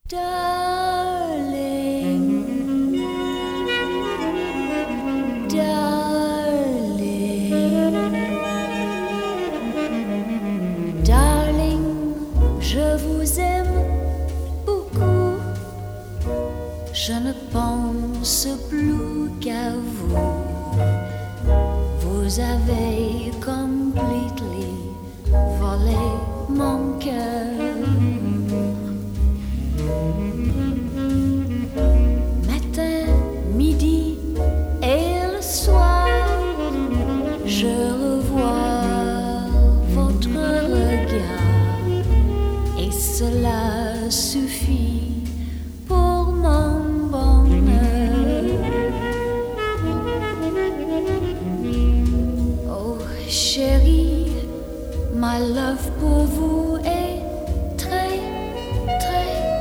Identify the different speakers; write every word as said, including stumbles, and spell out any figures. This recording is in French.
Speaker 1: Darling, darling, darling, je vous aime beaucoup. Je ne pense plus qu'à vous. Vous avez completely volé mon cœur.